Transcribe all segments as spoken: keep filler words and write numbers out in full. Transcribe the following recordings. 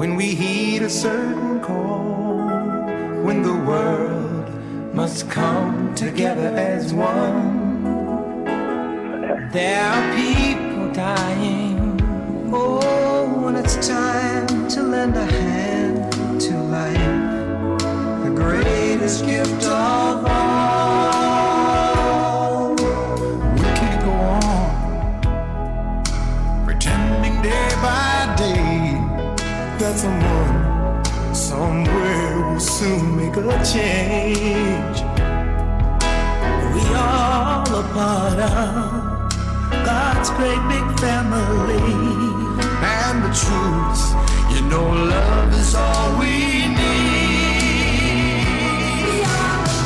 when we heed a certain call, when the world must come together as one. There are people dying, oh, when it's time to lend a hand to life, the greatest gift of all. We can't go on pretending day by day that someone somewhere will soon make a change. We all a part of God's great big family, and the truth, you know, love is all we need. We are the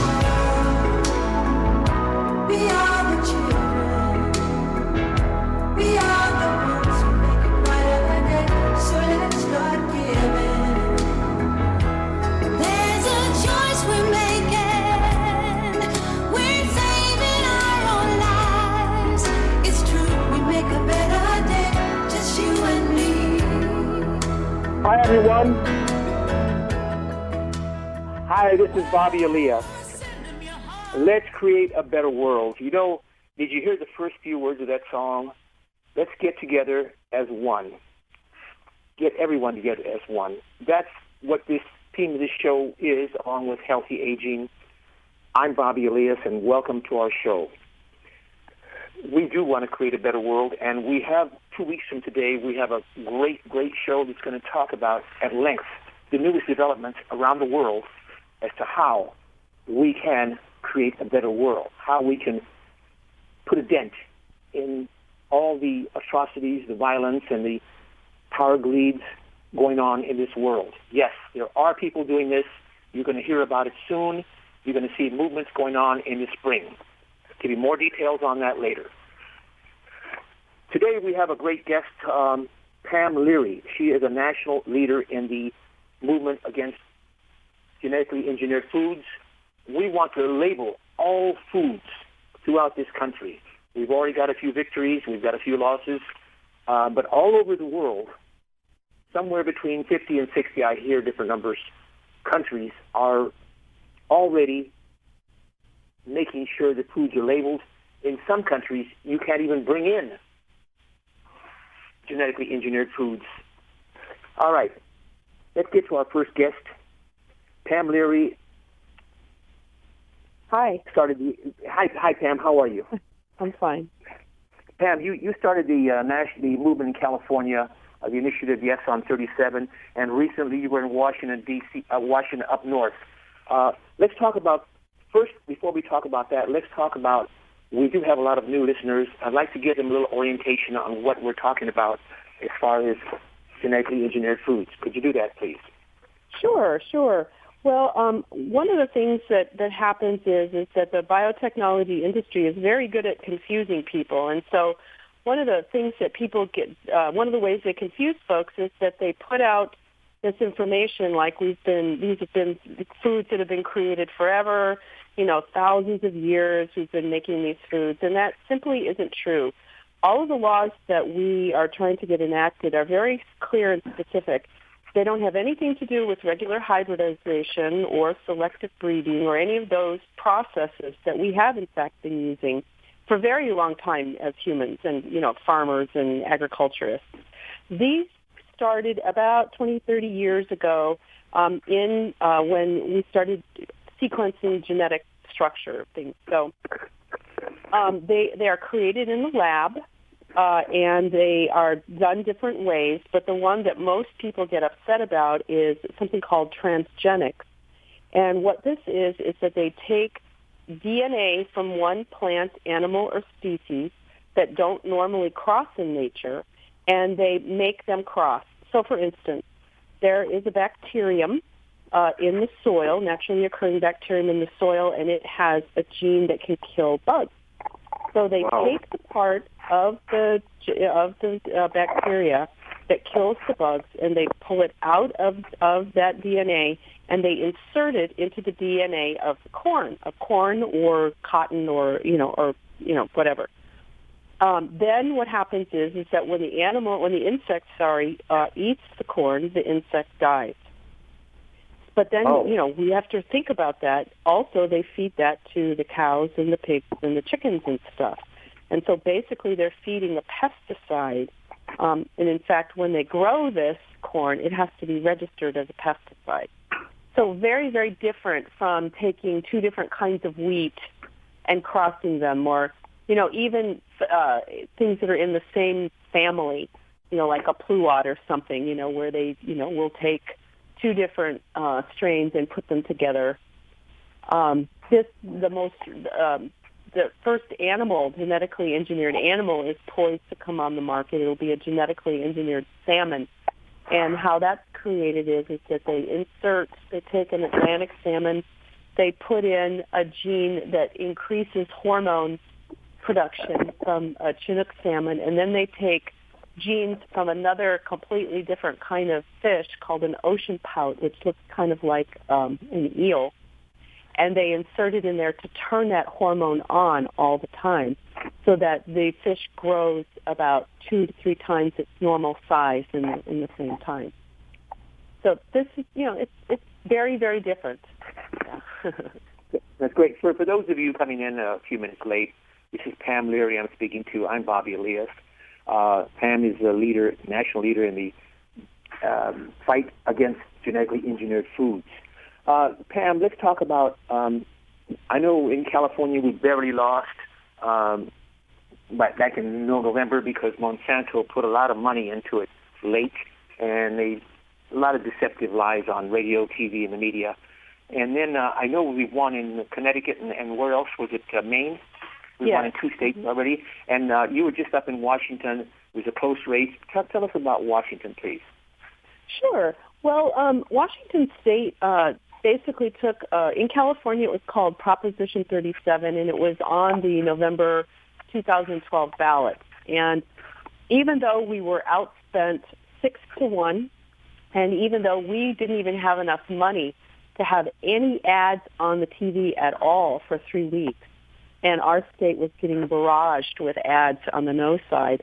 world. We are the children. We are the ones who make it brighter than day. So let's start giving. There's a choice we're making. We're saving our own lives. It's true, we make a better day. Just you and me. Hi, everyone. Hi, this is Bobby Aaliyah. Let's create a better world. You know, did you hear the first few words of that song? Let's get together as one. Get everyone together as one. That's what this theme of this show is, along with healthy aging. I'm Bobby Elias, and welcome to our show. We do want to create a better world, and we have, two weeks from today, we have a great, great show that's going to talk about, at length, the newest developments around the world as to how we can create a better world, how we can put a dent in all the atrocities, the violence, and the power greeds going on in this world. Yes, there are people doing this. You're going to hear about it soon. You're going to see movements going on in the spring. I'll give you more details on that later. Today we have a great guest, um, Pam Leary. She is a national leader in the movement against genetically engineered foods. We want to label all foods throughout this country. We've already got a few victories. We've got a few losses. Uh, but all over the world, somewhere between fifty and sixty, I hear different numbers, countries are already making sure that foods are labeled. In some countries, you can't even bring in genetically engineered foods. All right, let's get to our first guest. Pam Leary. Hi. Started the, hi, hi, Pam. How are you? I'm fine. Pam, you, you started the uh, national the movement in California, uh, the initiative Yes on thirty-seven, and recently you were in Washington, D C, uh, Washington up north. Uh, let's talk about, first, before we talk about that, let's talk about, we do have a lot of new listeners. I'd like to give them a little orientation on what we're talking about as far as genetically engineered foods. Could you do that, please? Sure, sure. Well, um, one of the things that, that happens is is that the biotechnology industry is very good at confusing people. And so one of the things that people get, uh, one of the ways they confuse folks is that they put out this information like we've been, these have been foods that have been created forever, you know, thousands of years we've been making these foods, and that simply isn't true. All of the laws that we are trying to get enacted are very clear and specific. They don't have anything to do with regular hybridization or selective breeding or any of those processes that we have, in fact, been using for a very long time as humans and, you know, farmers and agriculturists. These started about twenty, thirty years ago um, in uh, when we started sequencing genetic structure of things. So um, they, they are created in the lab. Uh, and they are done different ways, but the one that most people get upset about is something called transgenics. And what this is, is that they take D N A from one plant, animal, or species that don't normally cross in nature, and they make them cross. So, for instance, there is a bacterium uh, in the soil, naturally occurring bacterium in the soil, and it has a gene that can kill bugs. So they Wow. take the part of the of the uh, bacteria that kills the bugs, and they pull it out of of that D N A, and they insert it into the D N A of corn, of corn or cotton or you know or you know whatever. Um, then what happens is is that when the animal, when the insect, sorry, uh, eats the corn, the insect dies. But then, oh. you know, we have to think about that. Also, they feed that to the cows and the pigs and the chickens and stuff. And so basically they're feeding a pesticide. Um, and in fact, when they grow this corn, it has to be registered as a pesticide. So very, very different from taking two different kinds of wheat and crossing them, or, you know, even uh, things that are in the same family, you know, like a pluot or something, you know, where they, you know, will take two different uh, strains and put them together. Um, this, the most, um, the first animal, genetically engineered animal, is poised to come on the market. It'll be a genetically engineered salmon. And how that's created is, is that they insert, they take an Atlantic salmon, they put in a gene that increases hormone production from a Chinook salmon, and then they take genes from another completely different kind of fish called an ocean pout, which looks kind of like um, an eel, and they insert it in there to turn that hormone on all the time so that the fish grows about two to three times its normal size in the, in the same time. So this is, you know, it's it's very, very different. Yeah. That's great. For, for those of you coming in a few minutes late, this is Pam Leary I'm speaking to. I'm Bobby Elias. Uh, Pam is the leader, national leader in the um, fight against genetically engineered foods. Uh, Pam, let's talk about, um, I know in California we barely lost um, but back in November because Monsanto put a lot of money into it late, and they a lot of deceptive lies on radio, T V, and the media. And then uh, I know we won in Connecticut, and, and where else was it? Uh, Maine? We yeah. won in two states already. And uh, you were just up in Washington. It was a close race. Tell, tell us about Washington, please. Sure. Well, um, Washington State uh, basically took, uh, in California it was called Proposition thirty-seven, and it was on the November two thousand twelve ballot. And even though we were outspent six to one, and even though we didn't even have enough money to have any ads on the T V at all for three weeks, and our state was getting barraged with ads on the no side,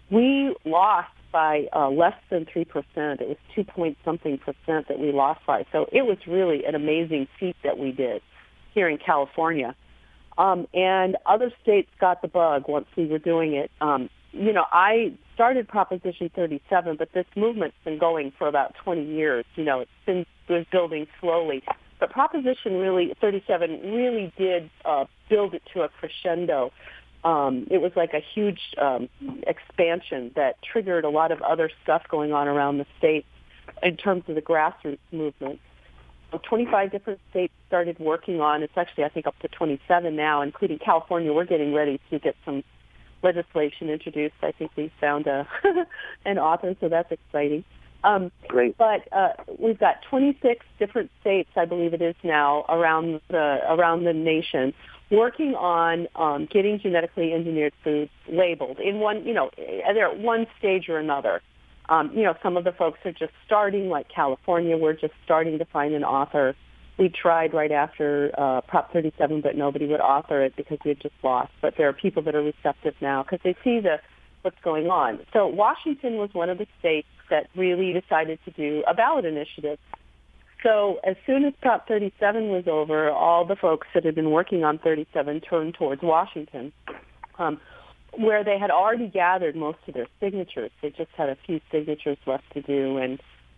we lost by uh, less than three percent. It was two point something percent that we lost by. So it was really an amazing feat that we did here in California. Um, and other states got the bug once we were doing it. Um, you know, I started Proposition thirty-seven, but this movement's been going for about twenty years. You know, it's been it was building slowly. But Proposition really thirty-seven really did uh, build it to a crescendo. Um, it was like a huge um, expansion that triggered a lot of other stuff going on around the state in terms of the grassroots movement. So twenty-five different states started working on, it's actually I think up to twenty-seven now, including California. We're getting ready to get some legislation introduced. I think we found a an author, so that's exciting. Um, Great. But uh, we've got twenty-six different states, I believe it is now, around the around the nation, working on um, getting genetically engineered foods labeled in one, you know, they're at one stage or another. Um, you know, some of the folks are just starting, like California. We're just starting to find an author. We tried right after uh, Prop thirty-seven, but nobody would author it because we had just lost. But there are people that are receptive now because they see the what's going on. So Washington was one of the states that really decided to do a ballot initiative. So as soon as Prop thirty-seven was over, all the folks that had been working on thirty-seven turned towards Washington, um, where they had already gathered most of their signatures. They just had a few signatures left to do, and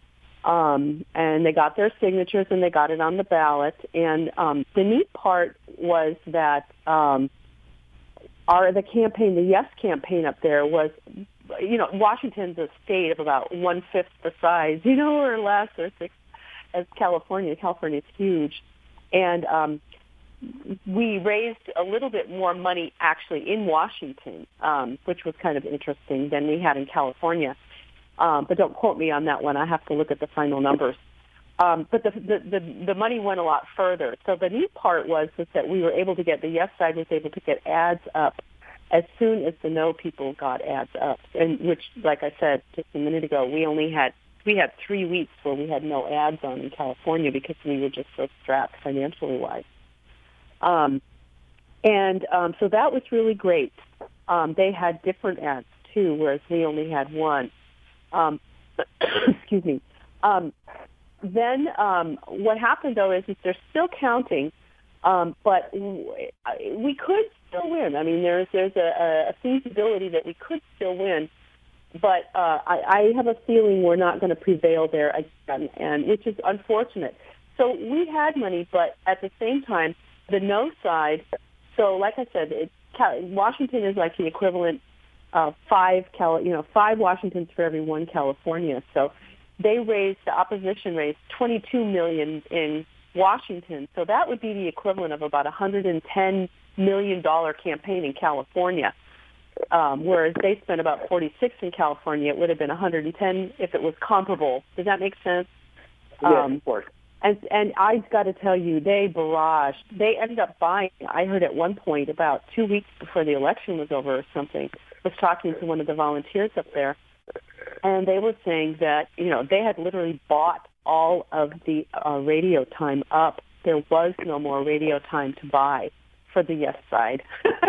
um, and they got their signatures and they got it on the ballot. And um, the neat part was that um, our the campaign, the Yes campaign up there was, you know, Washington's a state of about one fifth the size, you know, or less, or six as California. California is huge, and um, we raised a little bit more money actually in Washington, um, which was kind of interesting than we had in California. Um, but don't quote me on that one. I have to look at the final numbers. Um, but the, the the the money went a lot further. So the neat part was was that we were able to get the Yes side was able to get ads up as soon as the No people got ads up, and which, like I said just a minute ago, we only had we had three weeks where we had no ads on in California because we were just so strapped financially wise. Um, and um, so that was really great. um, they had different ads too, whereas we only had one. Um, excuse me. Um, then um, what happened though is, is they're still counting, um, but we could still win. I mean, there's there's a, a feasibility that we could still win, but uh, I, I have a feeling we're not going to prevail there again, and which is unfortunate. So we had money, but at the same time, the no side. So, like I said, it, Washington is like the equivalent of five, Cali, you know, five Washingtons for every one California. So they raised, the opposition raised twenty-two million dollars in Washington. So that would be the equivalent of about a one hundred ten million dollars campaign in California. Um, whereas they spent about forty-six in California. It would have been one hundred ten if it was comparable. Does that make sense? Yes, um, of course. And, and I've got to tell you, they barraged. They ended up buying, I heard at one point, about two weeks before the election was over or something, was talking to one of the volunteers up there, and they were saying that, you know, they had literally bought all of the uh, radio time up. There was no more radio time to buy for the yes side.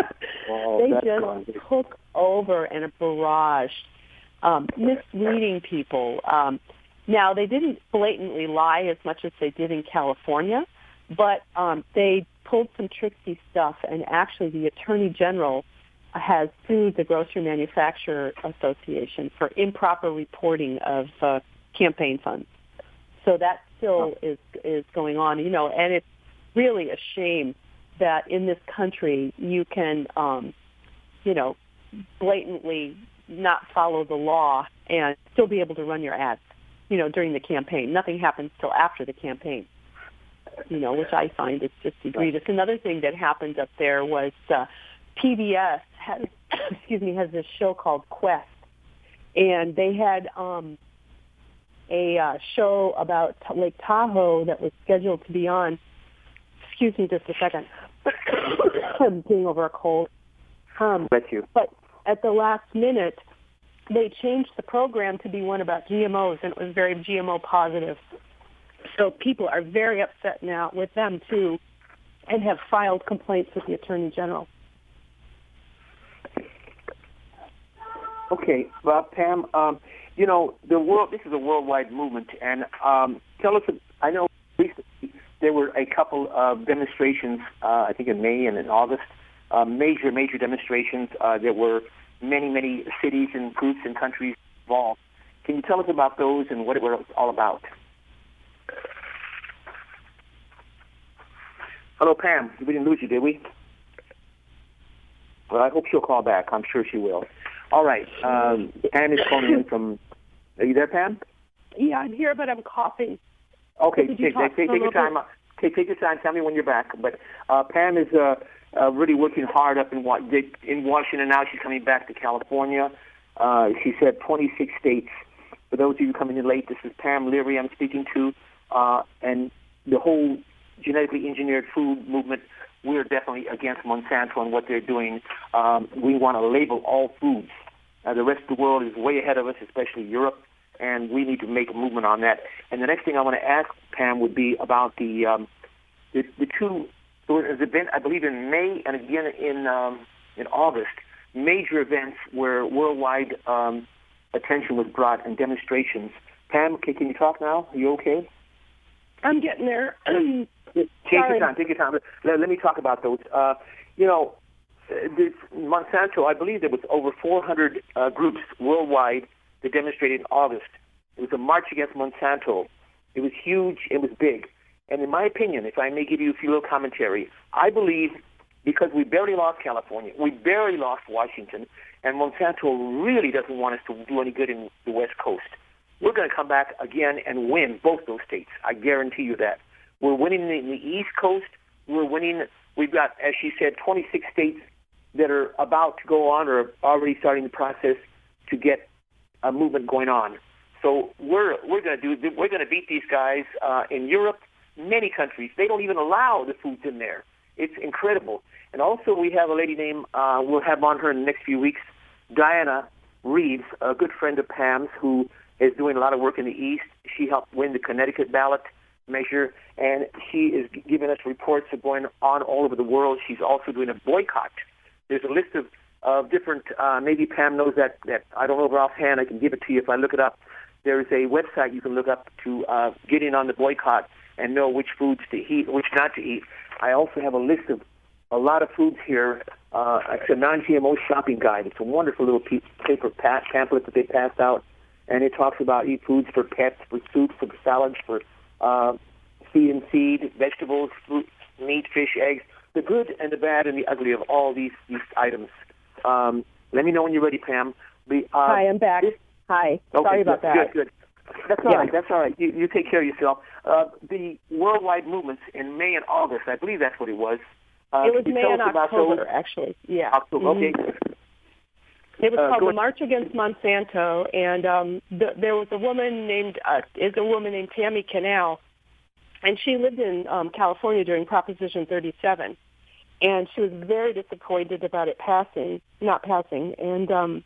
Oh, they that's just crazy. took over and barraged, um, misleading people. Um, now, they didn't blatantly lie as much as they did in California, but um, they pulled some tricksy stuff, and actually the Attorney General has sued the Grocery Manufacturer Association for improper reporting of uh, campaign funds. So that still is is going on, you know, and it's really a shame that in this country you can, um, you know, blatantly not follow the law and still be able to run your ads, you know, during the campaign. Nothing happens till after the campaign, you know, which I find is just egregious. Another thing that happened up there was uh, P B S has, excuse me, has this show called Quest, and they had um, a uh, show about Lake Tahoe that was scheduled to be on. Excuse me, just a second. I'm getting over a cold. Um, Bless you. But at the last minute, they changed the program to be one about G M Os, and it was very G M O positive. So people are very upset now with them, too, and have filed complaints with the Attorney General. Okay, well, Pam, um, you know, the world. This is a worldwide movement, and um, tell us. I know recently there were a couple of demonstrations. Uh, I think in May and in August, uh, major, major demonstrations. Uh, there were many, many cities and groups and countries involved. Can you tell us about those and what it was all about? Hello, Pam. We didn't lose you, did we? Well, I hope she'll call back. I'm sure she will. All right. Um, Pam is calling in from... Are you there, Pam? Yeah, I'm here, but I'm coughing. Okay, Did take, you talk take, a take your little time. Take, take your time. Tell me when you're back. But uh, Pam is uh, uh, really working hard up in, Wa- in Washington now. She's coming back to California. Uh, she said twenty-six states. For those of you coming in late, this is Pam Leary I'm speaking to. Uh, and the whole genetically engineered food movement, we're definitely against Monsanto and what they're doing. Um, we want to label all foods. Uh, the rest of the world is way ahead of us, especially Europe, and we need to make a movement on that. And the next thing I want to ask Pam would be about the um, the, the two. There was an event, I believe, in May and again in um, in August. Major events where worldwide um, attention was brought and demonstrations. Pam, can, can you talk now? Are you okay? I'm getting there. Take your time. Take your time. Let, let me talk about those. Uh, you know, this Monsanto. I believe there was over four hundred uh, groups worldwide that demonstrated in August. It was a march against Monsanto. It was huge. It was big. And in my opinion, if I may give you a few little commentary, I believe because we barely lost California, we barely lost Washington, and Monsanto really doesn't want us to do any good in the West Coast. We're going to come back again and win both those states. I guarantee you that. We're winning in the East Coast. We're winning. We've got, as she said, twenty-six states that are about to go on or already starting the process to get a movement going on. So we're we're going to do. We're going to beat these guys uh, in Europe. Many countries, they don't even allow the foods in there. It's incredible. And also we have a lady named, uh, we'll have on her in the next few weeks, Diana Reeves, a good friend of Pam's who is doing a lot of work in the East. She helped win the Connecticut ballot measure, and she is giving us reports of going on all over the world. She's also doing a boycott. There's a list of of different, uh, maybe Pam knows that, that, I don't know if offhand, I can give it to you if I look it up. There's a website you can look up to uh, get in on the boycott and know which foods to eat, which not to eat. I also have a list of a lot of foods here. Uh, it's a non-G M O shopping guide. It's a wonderful little piece, paper pat, pamphlet that they passed out, and it talks about eat foods for pets, for soups, for salads, for uh, seed and seed, vegetables, fruit, meat, fish, eggs, the good and the bad and the ugly of all these, these items. Um, let me know when you're ready, Pam. The, uh, Hi, I'm back. This, Hi. Okay, Sorry about good, that. Good, good. That's all yeah. right. That's all right. You, you take care of yourself. Uh, the worldwide movements in May and August, I believe that's what it was. Uh, it was May and October, actually. Yeah. October. Mm-hmm. Okay. It was uh, called the March Against Monsanto, and um, the, there was a woman named uh, is a woman named Tammy Canal, and she lived in um, California during Proposition thirty-seven, and she was very disappointed about it passing, not passing, and um,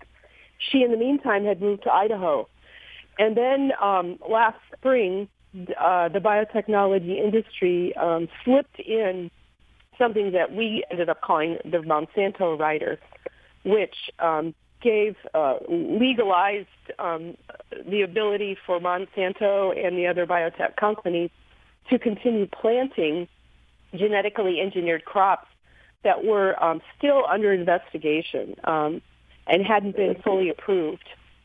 she, in the meantime, had moved to Idaho, and then um, last spring, uh, the biotechnology industry um, slipped in something that we ended up calling the Monsanto rider, which um, gave uh, legalized um, the ability for Monsanto and the other biotech companies to continue planting genetically engineered crops that were um, still under investigation um, and hadn't been fully approved.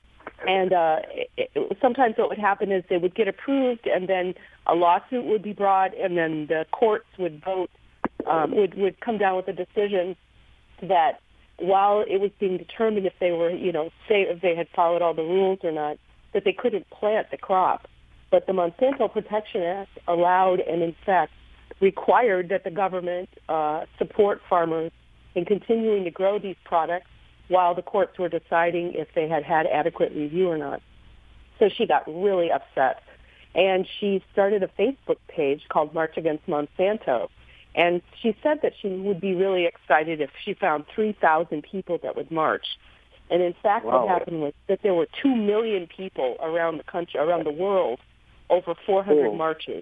And uh, it, it, sometimes what would happen is they would get approved, and then a lawsuit would be brought, and then the courts would vote, um, would would come down with a decision that while it was being determined if they were, you know, say if they had followed all the rules or not, that they couldn't plant the crop. But the Monsanto Protection Act allowed and, in fact, required that the government uh, support farmers in continuing to grow these products while the courts were deciding if they had had adequate review or not. So she got really upset. And she started a Facebook page called March Against Monsanto. And she said that she would be really excited if she found three thousand people that would march. And in fact, wow. what happened was that there were two million people around the country, around the world, over four hundred oh. marches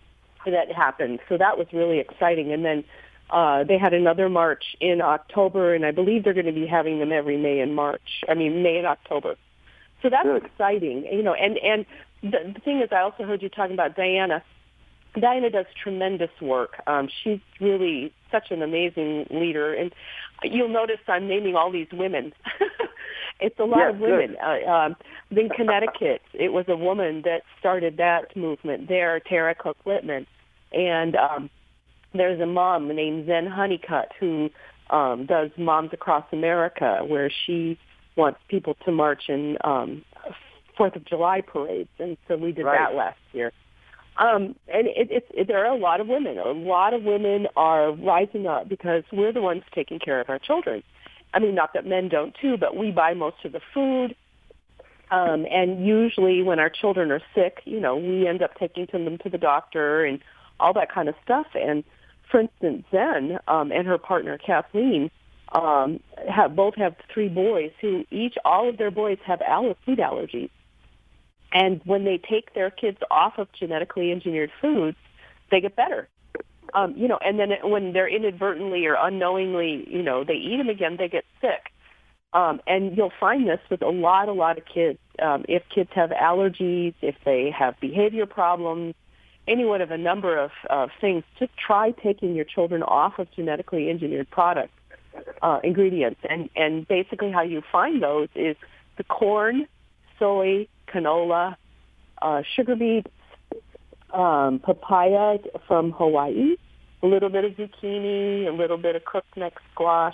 that happened. So that was really exciting. And then uh, they had another march in October, and I believe they're going to be having them every May and March. I mean, May and October. So that's Good. exciting. You know, and, and the, the thing is, I also heard you talking about Diana. Diana does tremendous work. Um, she's really such an amazing leader. And you'll notice I'm naming all these women. It's a lot yeah, of women. Uh, um, in Connecticut, it was a woman that started that movement there, Tara Cook Littman. And um, there's a mom named Zen Honeycutt who um, does Moms Across America, where she wants people to march in um, Fourth of July parades. And so we did right. that last year. Um, and it, it, it, there are a lot of women. A lot of women are rising up because we're the ones taking care of our children. I mean, not that men don't too, but we buy most of the food. Um, and usually when our children are sick, you know, we end up taking them to the doctor and all that kind of stuff. And for instance, Zen um, and her partner Kathleen um, have both have three boys who each, all of their boys have aller- food allergies. And when they take their kids off of genetically engineered foods, they get better. Um, you know, and then when they're inadvertently or unknowingly, you know, they eat them again, they get sick. Um, and you'll find this with a lot, a lot of kids. Um, if kids have allergies, if they have behavior problems, any one of a number of uh, things, just try taking your children off of genetically engineered products, uh, ingredients. And, and basically how you find those is the corn, soy, canola, uh, sugar beets, um, papaya from Hawaii, a little bit of zucchini, a little bit of crookneck squash,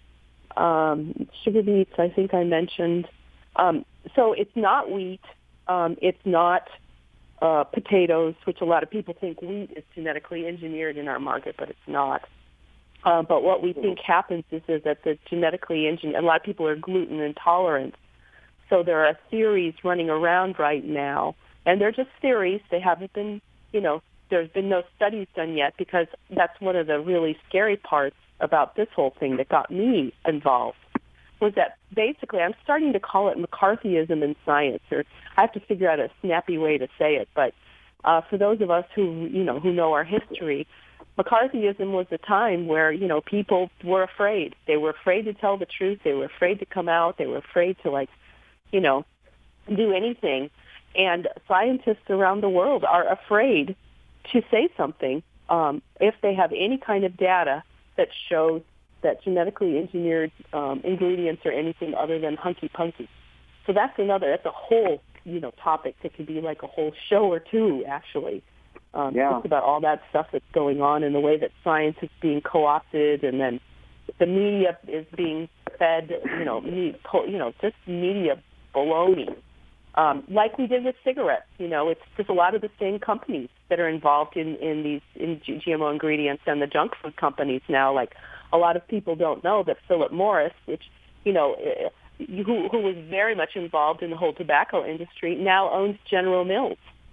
um, sugar beets, I think I mentioned. Um, so it's not wheat. Um, it's not uh, potatoes, which a lot of people think wheat is genetically engineered in our market, but it's not. Uh, but what we think happens is, is that the genetically engineered, a lot of people are gluten intolerant. So there are theories running around right now, and they're just theories. They haven't been, you know, there's been no studies done yet, because that's one of the really scary parts about this whole thing that got me involved, was that basically I'm starting to call it McCarthyism in science, or I have to figure out a snappy way to say it. But uh, for those of us who, you know, who know our history, McCarthyism was a time where, you know, people were afraid. They were afraid to tell the truth. They were afraid to come out. They were afraid to, like, you know, do anything. And scientists around the world are afraid to say something um, if they have any kind of data that shows that genetically engineered um, ingredients are anything other than hunky-punky. So that's another, that's a whole, you know, topic that could be like a whole show or two, actually. Um, yeah. Just about all that stuff that's going on and the way that science is being co-opted, and then the media is being fed, you know, me, you know, just media baloney. Um, like we did with cigarettes, you know, it's just a lot of the same companies that are involved in, in these in G M O ingredients and the junk food companies now. Like, a lot of people don't know that Philip Morris, which, you know, who, who was very much involved in the whole tobacco industry, now owns General Mills.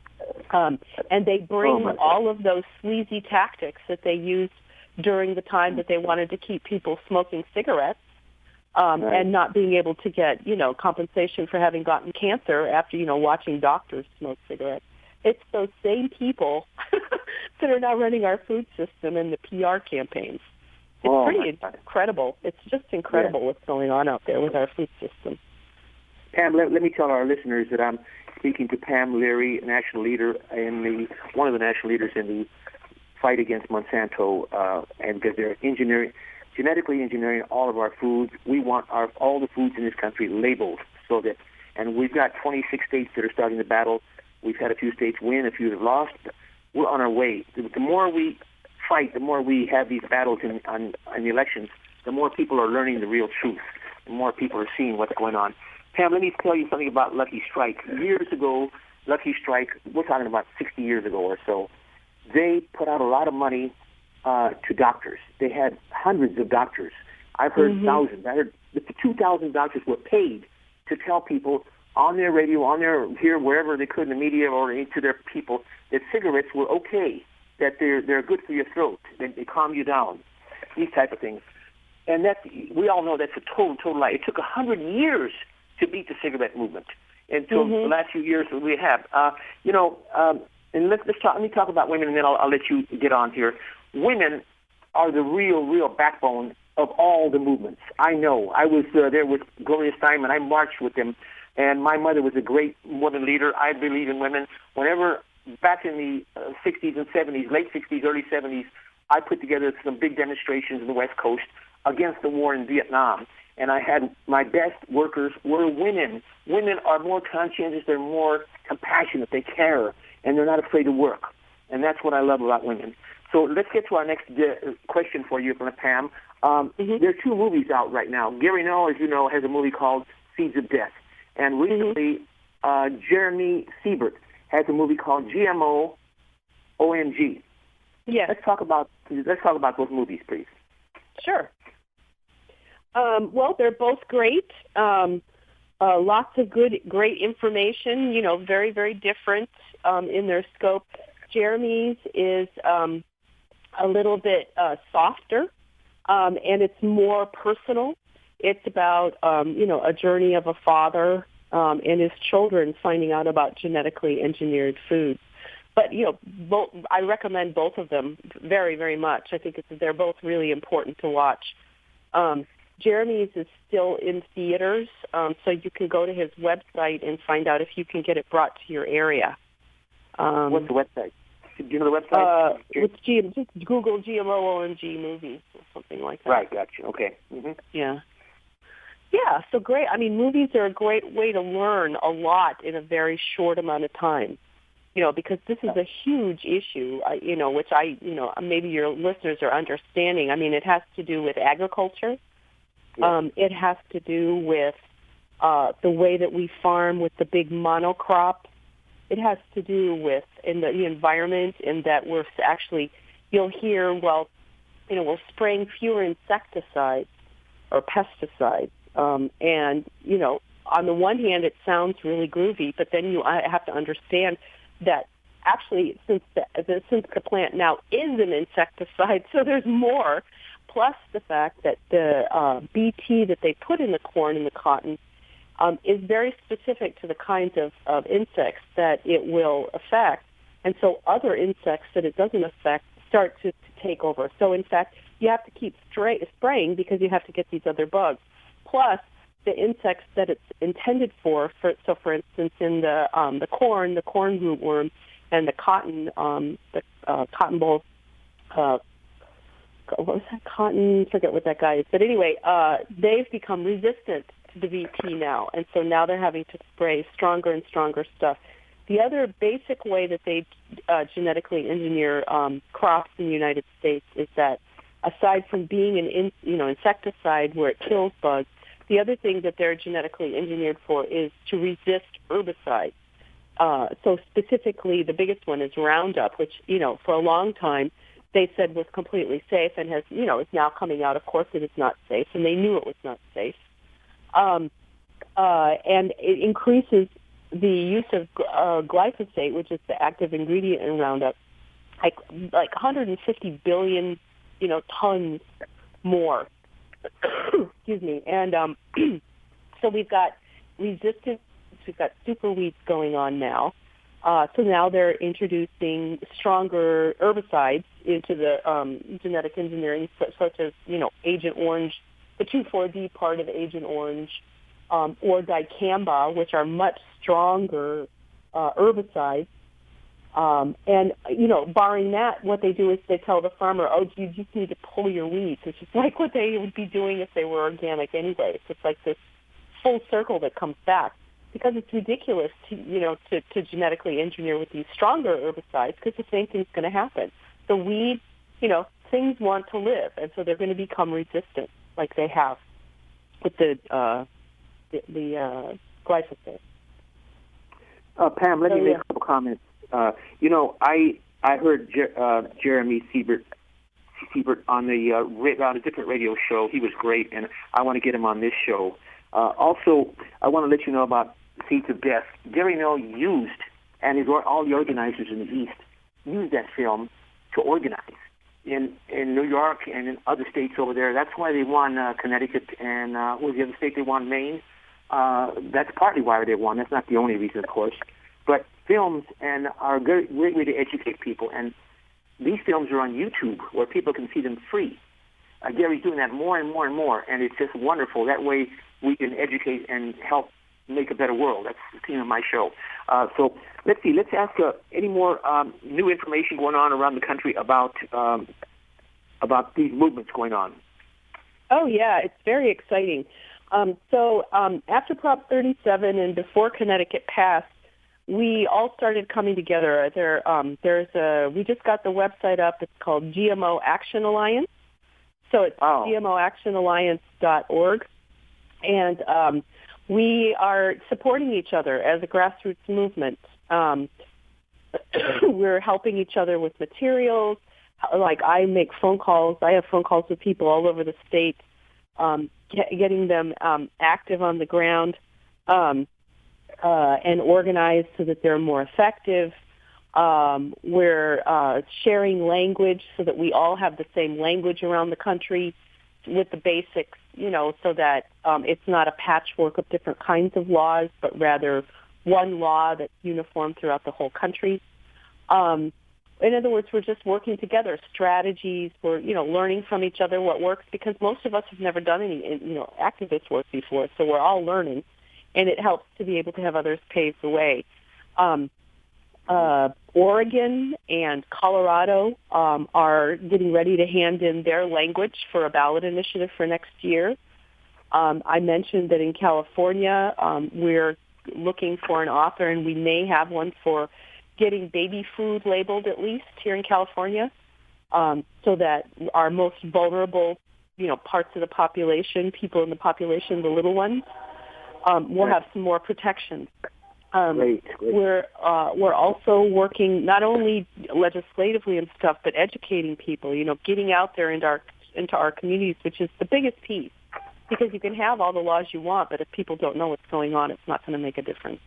Um, and they bring oh all of those sleazy tactics that they used during the time that they wanted to keep people smoking cigarettes um, right. and not being able to get, you know, compensation for having gotten cancer after, you know, watching doctors smoke cigarettes. It's those same people that are now running our food system and the P R campaigns. It's oh pretty incredible. It's just incredible yeah. what's going on out there with our food system. Pam, let, let me tell our listeners that I'm speaking to Pam Leary, national leader in the one of the national leaders in the fight against Monsanto, uh, and because they're engineering, genetically engineering all of our foods. We want our all the foods in this country labeled so that, and we've got twenty-six states that are starting the battle. We've had a few states win, a few have lost. We're on our way. The, the more we fight, the more we have these battles in, on, in the elections, the more people are learning the real truth, the more people are seeing what's going on. Pam, let me tell you something about Lucky Strike. Years ago, Lucky Strike, we're talking about sixty years ago or so, they put out a lot of money uh, to doctors. They had hundreds of doctors. I've heard mm-hmm. thousands. I heard that the two thousand doctors were paid to tell people on their radio, on their, here, wherever they could in the media or to their people, that cigarettes were okay, that they're they're good for your throat, they, they calm you down, these type of things. And that, we all know that's a total, total lie. It took a hundred years to beat the cigarette movement until mm-hmm. the last few years that we have. Uh, you know, um, and let's, let's talk, let me talk about women, and then I'll, I'll let you get on here. Women are the real, real backbone of all the movements. I know. I was uh, there with Gloria Steinem. I marched with them, and my mother was a great woman leader. I believe in women. Whenever, back in the uh, sixties and seventies, late sixties, early seventies, I put together some big demonstrations in the West Coast against the war in Vietnam. And I had my best workers were women. Women are more conscientious, they're more compassionate, they care, and they're not afraid to work. And that's what I love about women. So let's get to our next uh, question for you, Pam. Um, mm-hmm. There are two movies out right now. Gary Null, as you know, has a movie called Seeds of Death. And recently, mm-hmm. uh, Jeremy Siebert has a movie called G M O O M G. Yes. Let's talk about let's talk about those movies, please. Sure. Um, well, they're both great. Um, uh, lots of good, great information. You know, very, very different um, in their scope. Jeremy's is um, a little bit uh, softer, um, and it's more personal. It's about um, you know a journey of a father um, and his children finding out about genetically engineered foods. But you know, both, I recommend both of them very, very much. I think it's, they're both really important to watch. Um, Jeremy's is still in theaters, um, so you can go to his website and find out if you can get it brought to your area. Um, What's the website? Do you know the website? Uh, with G- just Google G M O O M G movies or something like that. Right, gotcha. Okay. Mm-hmm. Yeah. Yeah, so great. I mean, movies are a great way to learn a lot in a very short amount of time. You know, because this is a huge issue, uh, you know, which I, you know, maybe your listeners are understanding. I mean, it has to do with agriculture. Yeah. Um, it has to do with uh, the way that we farm with the big monocrop. It has to do with in the, the environment, in that we're actually, you'll hear, well, you know, we're spraying fewer insecticides or pesticides. Um, and, you know, on the one hand, it sounds really groovy, but then you I have to understand that actually, since the, the since the plant now is an insecticide, so there's more. Plus the fact that the uh, B T that they put in the corn and the cotton um, is very specific to the kinds of, of insects that it will affect. And so other insects that it doesn't affect start to, to take over. So, in fact, you have to keep stray, spraying because you have to get these other bugs. Plus, the insects that it's intended for, for so for instance, in the um, the corn, the corn rootworm, and the cotton, um, the uh, cotton boll, uh, what was that, cotton, forget what that guy is. But anyway, uh, they've become resistant to the V T now, and so now they're having to spray stronger and stronger stuff. The other basic way that they uh, genetically engineer um, crops in the United States is that aside from being an in, you know insecticide where it kills bugs, the other thing that they're genetically engineered for is to resist herbicides. Uh, so specifically, the biggest one is Roundup, which, you know, for a long time they said was completely safe and has, you know, is now coming out, of course, that it's not safe, and they knew it was not safe. Um, uh, and it increases the use of uh, glyphosate, which is the active ingredient in Roundup, like, like one hundred fifty billion, you know, tons more. Excuse me. And um, so we've got resistance, we've got super weeds going on now. Uh, so now they're introducing stronger herbicides into the um, genetic engineering, such as, you know, Agent Orange, the two four D part of Agent Orange, um, or dicamba, which are much stronger uh, herbicides. Um, and, you know, barring that, what they do is they tell the farmer, oh, you just need to pull your weeds, which is like what they would be doing if they were organic anyway. It's like this full circle that comes back because it's ridiculous to, you know, to, to genetically engineer with these stronger herbicides because the same thing's going to happen. The weed, you know, things want to live, and so they're going to become resistant like they have with the, uh, the, the uh, glyphosate. Uh, Pam, let so, me make yeah. a couple comments. Uh, you know, I I heard Jer- uh, Jeremy Siebert, Siebert on the uh, ra- on a different radio show. He was great, and I want to get him on this show. Uh, also, I want to let you know about Seeds of Death. Gary Null used, and his, all the organizers in the East used that film to organize in in New York and in other states over there. That's why they won uh, Connecticut and uh, what was the other state they won? Maine. Uh, that's partly why they won. That's not the only reason, of course. But films and are a great, great way to educate people. And these films are on YouTube where people can see them free. Uh, Gary's doing that more and more and more, and it's just wonderful. That way we can educate and help make a better world. That's the theme of my show. Uh, so let's see. Let's ask uh, any more um, new information going on around the country about um, about these movements going on. Oh, yeah. It's very exciting. Um, so um, after Prop thirty-seven and before Connecticut passed, we all started coming together. There, um, there's a. We just got the website up. It's called G M O Action Alliance. So it's oh. G M O action alliance dot org, and um, we are supporting each other as a grassroots movement. Um, we're helping each other with materials. Like I make phone calls. I have phone calls with people all over the state, um, get, getting them um, active on the ground. Um, Uh, and organized so that they're more effective. Um, we're uh, sharing language so that we all have the same language around the country with the basics, you know, so that um, it's not a patchwork of different kinds of laws, but rather one law that's uniform throughout the whole country. Um, in other words, we're just working together, strategies, we're, you know, learning from each other what works because most of us have never done any, you know, activist work before, so we're all learning. And it helps to be able to have others pave the way. Um, uh, Oregon and Colorado um, are getting ready to hand in their language for a ballot initiative for next year. Um, I mentioned that in California, um, we're looking for an author, and we may have one for getting baby food labeled at least here in California, um, so that our most vulnerable, you know, parts of the population, people in the population, the little ones, Um, we'll have some more protection. Um, great, great. We're uh, we're also working not only legislatively and stuff, but educating people. You know, getting out there into our into our communities, which is the biggest piece. Because you can have all the laws you want, but if people don't know what's going on, it's not going to make a difference.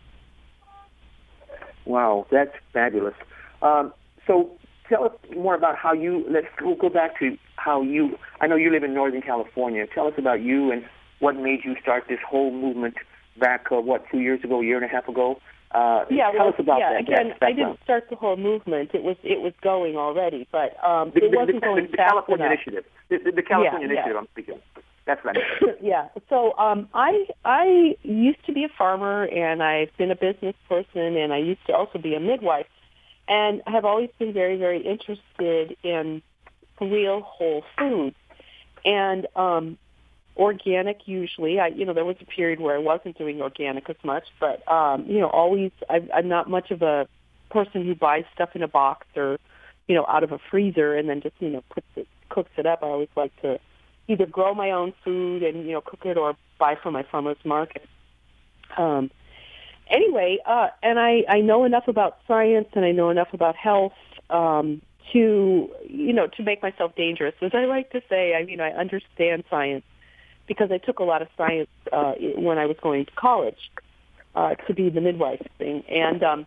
Wow, that's fabulous. Um, so tell us more about how you. Let's we'll go back to how you. I know you live in Northern California. Tell us about you and what made you start this whole movement back, uh, what, two years ago, a year and a half ago, Uh, yeah, tell well, us about yeah, that. Again, that I didn't start the whole movement. It was it was going already, but um, the, it the, wasn't the, going the, the fast California enough. Initiative. The, the, the California Yeah, Initiative. yeah. I'm speaking. That's right. Yeah. So um, I I used to be a farmer, and I've been a business person, and I used to also be a midwife, and I have always been very very interested in real whole foods and um, organic. Usually, I you know there was a period where I wasn't doing organic as much, but um, you know always I, I'm not much of a person who buys stuff in a box or you know out of a freezer and then just you know puts it cooks it up. I always like to either grow my own food and, you know, cook it or buy from my farmer's market. Um, anyway, uh, and I, I know enough about science and I know enough about health um, to, you know, to make myself dangerous. As I like to say, I mean, I understand science because I took a lot of science uh, when I was going to college uh, to be the midwife thing. And um,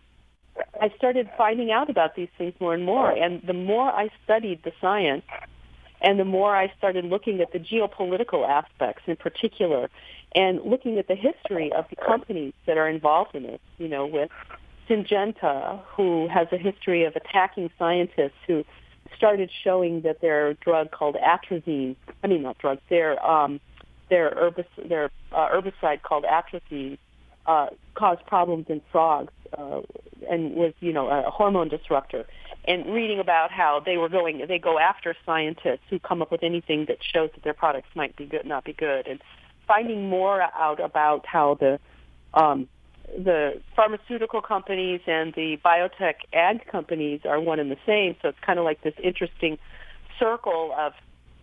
I started finding out about these things more and more. And the more I studied the science, and the more I started looking at the geopolitical aspects in particular and looking at the history of the companies that are involved in it, you know, with Syngenta, who has a history of attacking scientists who started showing that their drug called atrazine, I mean not drugs, their, um, their, herbicide, their uh, herbicide called atrazine uh, caused problems in frogs uh, and was, you know, a hormone disruptor. And reading about how they were going, they go after scientists who come up with anything that shows that their products might be good, not be good, and finding more out about how the um, the pharmaceutical companies and the biotech ag companies are one and the same. So it's kind of like this interesting circle of,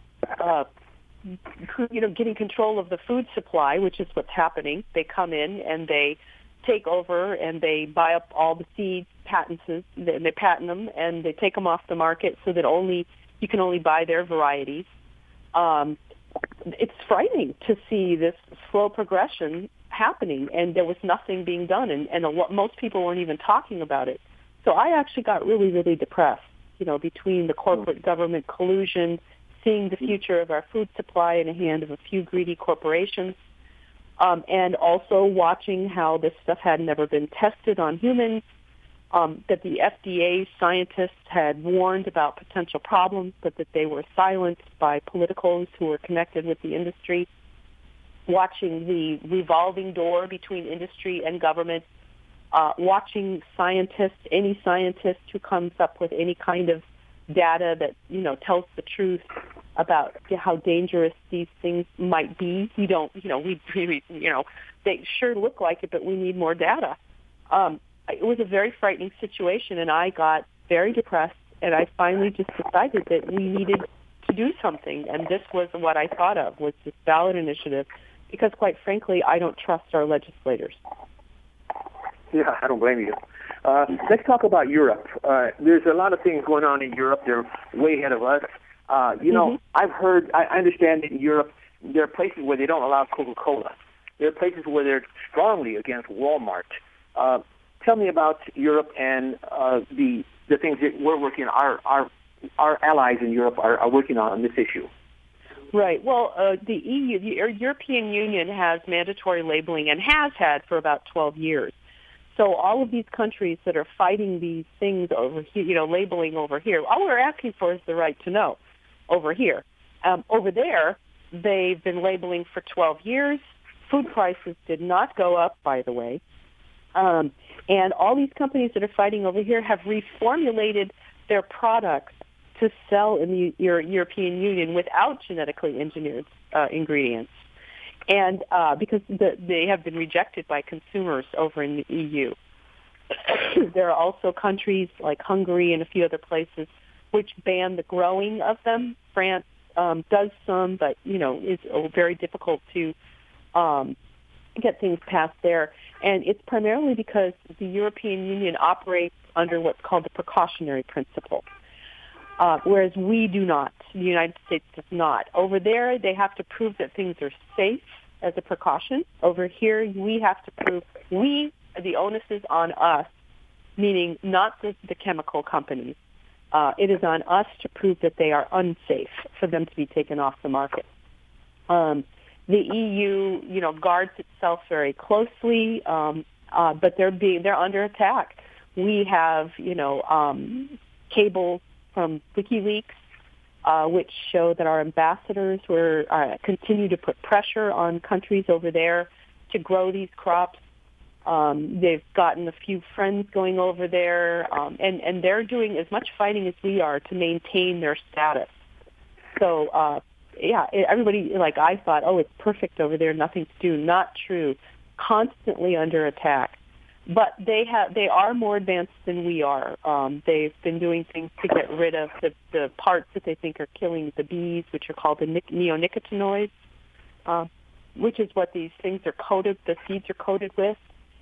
uh, you know, getting control of the food supply, which is what's happening. They come in and they take over and they buy up all the seeds, patents, they, they patent them, and they take them off the market so that only you can only buy their varieties. Um, it's frightening to see this slow progression happening, and there was nothing being done, and, and a lot, most people weren't even talking about it. So I actually got really, really depressed, you know, between the corporate government collusion, seeing the future of our food supply in the hand of a few greedy corporations, Um, and also watching how this stuff had never been tested on humans, um, that the F D A scientists had warned about potential problems, but that they were silenced by politicals who were connected with the industry, watching the revolving door between industry and government, uh, watching scientists, any scientist who comes up with any kind of data that, you know, tells the truth about how dangerous these things might be. We don't, you know, we really, you know, they sure look like it, but we need more data. Um, it was a very frightening situation, and I got very depressed, and I finally just decided that we needed to do something, and this was what I thought of, was this ballot initiative, because quite frankly, I don't trust our legislators. Yeah, I don't blame you. Uh, let's talk about Europe. Uh, there's a lot of things going on in Europe. They're way ahead of us. Uh, you know, mm-hmm. I've heard, I understand that in Europe, there are places where they don't allow Coca-Cola. There are places where they're strongly against Walmart. Uh, tell me about Europe and uh, the the things that we're working on, our, our, our allies in Europe are, are working on on this issue. Right. Well, uh, the E U, the European Union has mandatory labeling and has had for about twelve years. So all of these countries that are fighting these things over here, you know, labeling over here, all we're asking for is the right to know over here. Um, over there, they've been labeling for twelve years. Food prices did not go up, by the way. Um, and all these companies that are fighting over here have reformulated their products to sell in the Euro- European Union without genetically engineered uh, ingredients. And uh, because the, they have been rejected by consumers over in the E U. There are also countries like Hungary and a few other places which ban the growing of them. France um, does some, but, you know, it's very difficult to um, get things passed there. And it's primarily because the European Union operates under what's called the precautionary principle, uh, whereas we do not. The United States does not. Over there, they have to prove that things are safe as a precaution. Over here, we have to prove we, the onus is on us, meaning not the, the chemical companies. Uh, it is on us to prove that they are unsafe for them to be taken off the market. Um, the E U, you know, guards itself very closely. Um, uh, but they're being they're under attack. We have, you know, um, cables from WikiLeaks, uh, which show that our ambassadors were uh, continue to put pressure on countries over there to grow these crops. Um, they've gotten a few friends going over there, um, and, and they're doing as much fighting as we are to maintain their status. So, uh, yeah, everybody, like I thought, oh, it's perfect over there, nothing to do. Not true. Constantly under attack. But they have, they are more advanced than we are. Um, they've been doing things to get rid of the, the parts that they think are killing the bees, which are called the neonicotinoids, uh, which is what these things are coated, the seeds are coated with.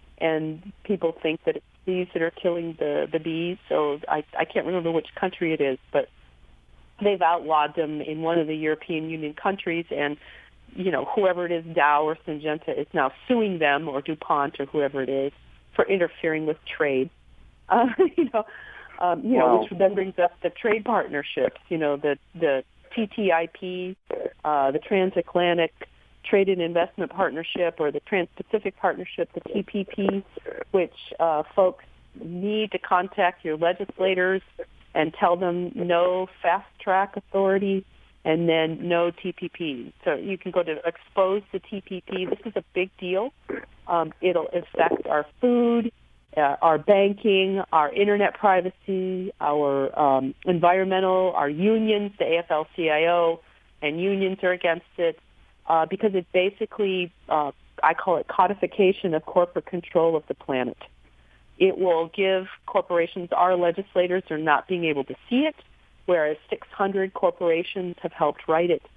And people think that it's these that are killing the, the bees. So I, I can't remember which country it is, but they've outlawed them in one of the European Union countries. And, you know, whoever it is, Dow or Syngenta, is now suing them, or DuPont or whoever it is, for interfering with trade. Uh, you know, um, you wow. know, which then brings up the trade partnerships, you know, the, the T T I P, uh, the Transatlantic Trade and Investment Partnership, or the Trans-Pacific Partnership, the T P P, which uh, folks need to contact your legislators and tell them no fast-track authority and then no T P P. So you can go to expose the T P P. This is a big deal. Um, it'll affect our food, uh, our banking, our internet privacy, our um, environmental, our unions, the A F L C I O, and unions are against it. Uh, because it basically, uh, I call it codification of corporate control of the planet. It will give corporations, our legislators are not being able to see it, whereas six hundred corporations have helped write it.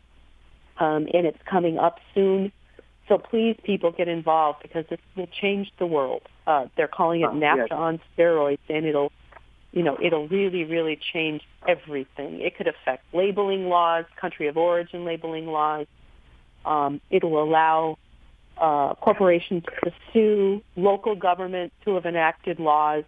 Um, and it's coming up soon. So please, people, get involved, because this will change the world. Uh, they're calling it oh, NAFTA yes. on steroids, and it'll, you know, it'll really, really change everything. It could affect labeling laws, country of origin labeling laws. Um, it'll allow uh, corporations to sue local governments who have enacted laws.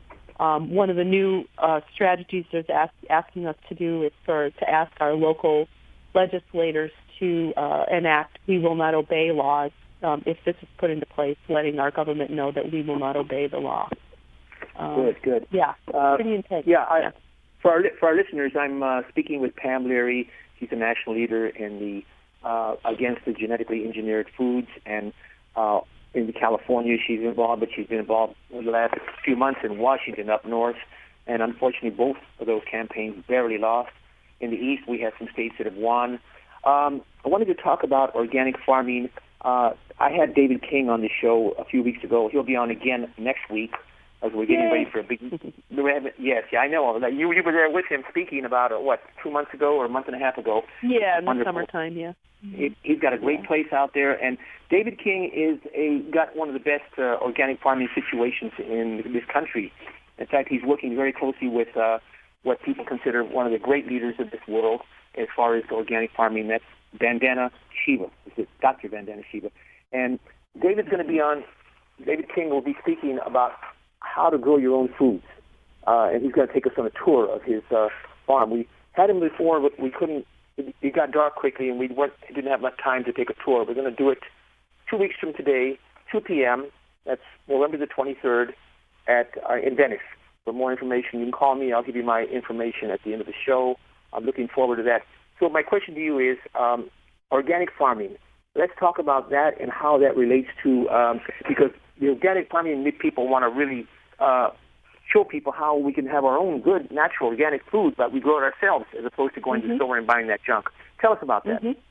Um, one of the new uh, strategies they're ask, asking us to do is for to ask our local legislators to uh, enact "We will not obey" laws. Um, if this is put into place, letting our government know that we will not obey the law. Um, good, good. Yeah, uh, pretty intense. Yeah, I, yeah. For our for our listeners, I'm uh, speaking with Pam Leary. She's a national leader in the Uh, against the genetically engineered foods, and uh, in California she's involved, but she's been involved in the last few months in Washington up north, and unfortunately both of those campaigns barely lost. In the east we have some states that have won. Um, I wanted to talk about organic farming. Uh, I had David King on the show a few weeks ago. He'll be on again next week as we're getting Yay. ready for a big... Yes, yeah, I know. You, you were there with him speaking about, uh, what, two months ago or a month and a half ago? Yeah, in the Wonderful. summertime, yeah. It, he's got a great place out there, and David King is a got one of the best uh, organic farming situations in this country. In fact, he's working very closely with uh, what people consider one of the great leaders of this world as far as organic farming. That's Vandana Shiva. This is Doctor Vandana Shiva. And David's going to be on, David King will be speaking about how to grow your own foods. Uh, and he's going to take us on a tour of his uh, farm. We had him before, but we couldn't. It got dark quickly, and we weren't, didn't have much time to take a tour. We're going to do it two weeks from today, two p.m. That's November the twenty-third at uh, in Venice. For more information, you can call me. I'll give you my information at the end of the show. I'm looking forward to that. So my question to you is um, organic farming. Let's talk about that and how that relates to, um, because the organic farming people want to really uh, show people how we can have our own good, natural, organic food, but we grow it ourselves as opposed to going mm-hmm. to the store and buying that junk. Tell us about that. Mm-hmm.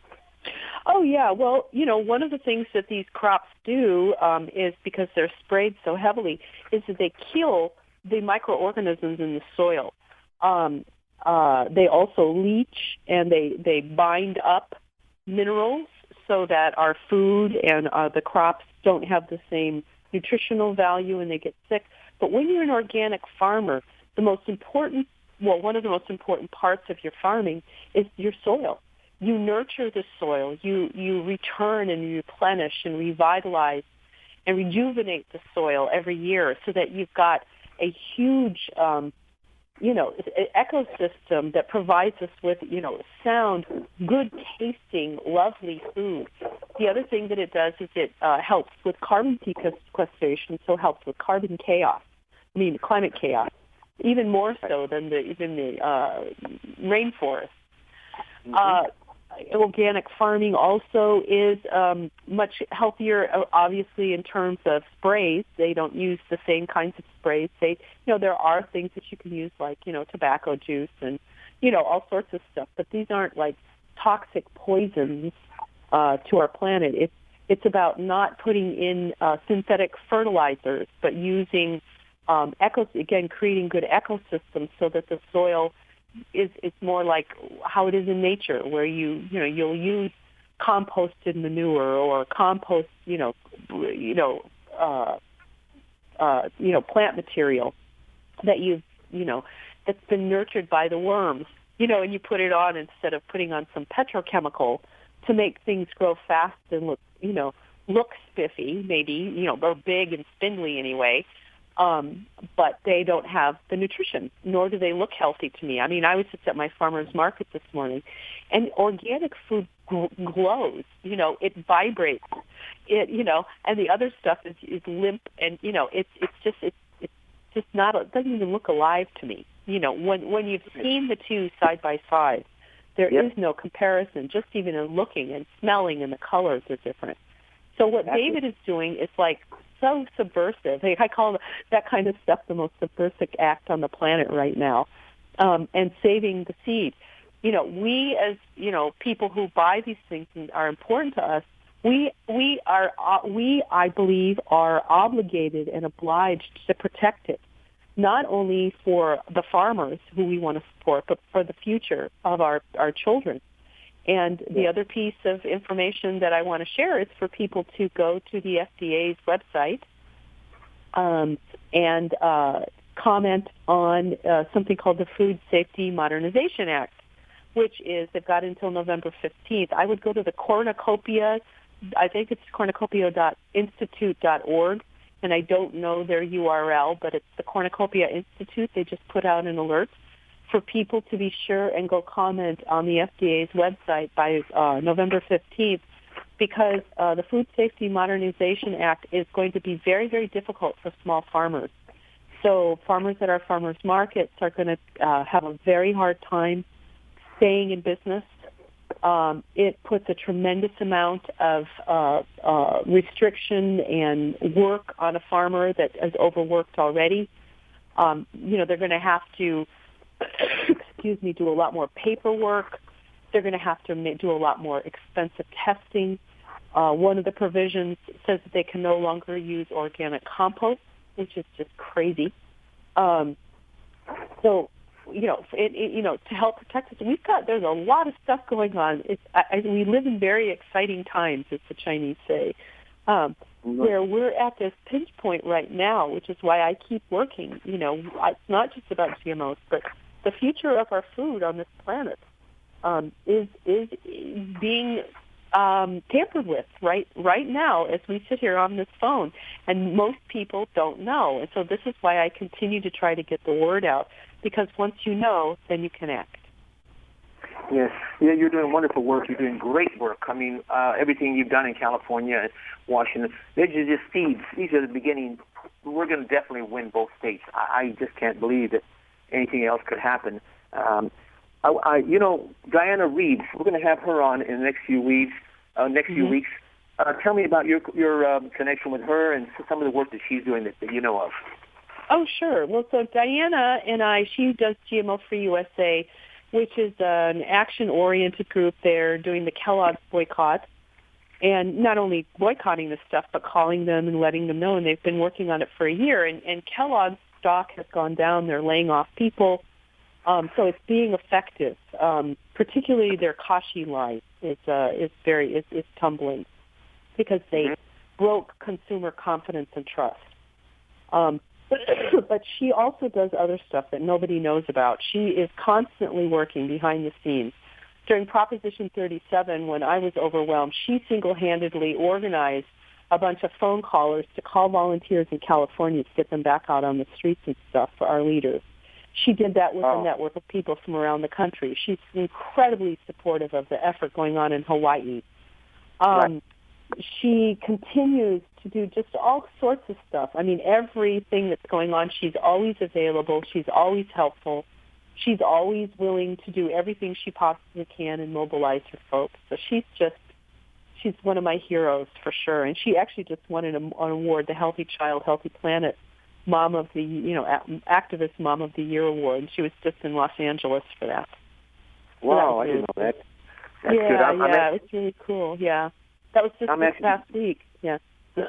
Oh, yeah. Well, you know, one of the things that these crops do um, is, because they're sprayed so heavily, is that they kill the microorganisms in the soil. Um, uh, they also leach, and they, they bind up minerals so that our food and uh, the crops don't have the same nutritional value and they get sick. But when you're an organic farmer, the most important, well, one of the most important parts of your farming is your soil. You nurture the soil. You, you return and replenish and revitalize and rejuvenate the soil every year so that you've got a huge, um, you know, ecosystem that provides us with, you know, sound, good-tasting, lovely food. the other thing that it does is it uh, helps with carbon sequestration, so helps with carbon chaos. I mean, climate chaos, even more so than the even the uh, rainforest. Mm-hmm. Uh, organic farming also is um, much healthier, obviously, in terms of sprays. They don't use the same kinds of sprays. They, you know, there are things that you can use, like, you know, tobacco juice and, you know, all sorts of stuff. But these aren't like toxic poisons uh, to our planet. It's it's about not putting in uh, synthetic fertilizers, but using um, eco again, creating good ecosystems so that the soil is it's more like how it is in nature, where you you know you'll use composted manure or compost you know you know uh, uh, you know plant material that you've you know that's been nurtured by the worms, you know, and you put it on instead of putting on some petrochemical to make things grow fast and look you know look spiffy, maybe you know or big and spindly anyway. Um, but they don't have the nutrition, nor do they look healthy to me. I mean, I was just at my farmer's market this morning, and organic food gl- glows. You know, it vibrates. It, you know, and the other stuff is, is limp, and you know, it's it's just it's it's just not. It doesn't even look alive to me. You know, when when you've seen the two side by side, there yep. is no comparison. Just even in looking and smelling, and the colors are different. So what That's David it. is doing is like so subversive. I call that kind of stuff the most subversive act on the planet right now, um, and saving the seed. You know, we as, you know, people who buy these things and are important to us, we we are, uh, we, I believe, are obligated and obliged to protect it, not only for the farmers who we want to support, but for the future of our, our children. And the other piece of information that I want to share is for people to go to the F D A's website um, and uh, comment on uh, something called the Food Safety Modernization Act, which is, they've got until November fifteenth. I would go to the cornucopia, I think it's cornucopia dot institute dot org, and I don't know their U R L, but it's the Cornucopia Institute. They just put out an alert for people to be sure and go comment on the F D A's website by uh, November fifteenth, because uh, the Food Safety Modernization Act is going to be very, very difficult for small farmers. So farmers at our farmers markets are going to uh, have a very hard time staying in business. Um, it puts a tremendous amount of uh, uh, restriction and work on a farmer that is overworked already. Um, you know, they're going to have to excuse me, do a lot more paperwork. They're going to have to do a lot more expensive testing. Uh, one of the provisions says that they can no longer use organic compost, which is just crazy. Um, so, you know, it, it, you know, to help protect us, we've got there's a lot of stuff going on. It's I, I, we live in very exciting times, as the Chinese say, um, where we're at this pinch point right now, which is why I keep working. You know, it's not just about G M Os, but the future of our food on this planet um, is is being um, tampered with right right now as we sit here on this phone, and most people don't know. And so this is why I continue to try to get the word out, because once you know, then you can act. Yes, yeah, you're doing wonderful work. You're doing great work. I mean, uh, everything you've done in California and Washington, they're just seeds. These are the beginning. We're going to definitely win both states. I, I just can't believe that anything else could happen. Um, I, I, you know, Diana Reeves, we're going to have her on in the next few weeks. Uh, next mm-hmm. few weeks. Uh, tell me about your your um, connection with her and some of the work that she's doing that, that you know of. Oh, sure. Well, so Diana and I, she does G M O Free U S A, which is uh, an action-oriented group. They're doing the Kellogg's boycott, and not only boycotting this stuff, but calling them and letting them know. And they've been working on it for a year. And, and Kellogg's stock has gone down. They're laying off people. Um, so it's being effective. Um, particularly their Kashi line is uh, is very is, is tumbling because they mm-hmm. broke consumer confidence and trust. Um, but, but she also does other stuff that nobody knows about. She is constantly working behind the scenes. During Proposition thirty-seven, when I was overwhelmed, she single-handedly organized a bunch of phone callers to call volunteers in California to get them back out on the streets and stuff for our leaders. She did that with oh. a network of people from around the country. She's incredibly supportive of the effort going on in Hawaii. Um, right. she continues to do just all sorts of stuff. I mean, everything that's going on, she's always available. She's always helpful. She's always willing to do everything she possibly can and mobilize her folks. So she's just, she's one of my heroes for sure. And she actually just won an, an award, the Healthy Child, Healthy Planet Mom of the, you know, Activist Mom of the Year award. And she was just in Los Angeles for that. Wow, so I didn't know that. That's yeah, good. I'm, yeah, I'm at, it was really cool. Yeah, that was just I'm this actually, past week. Yeah.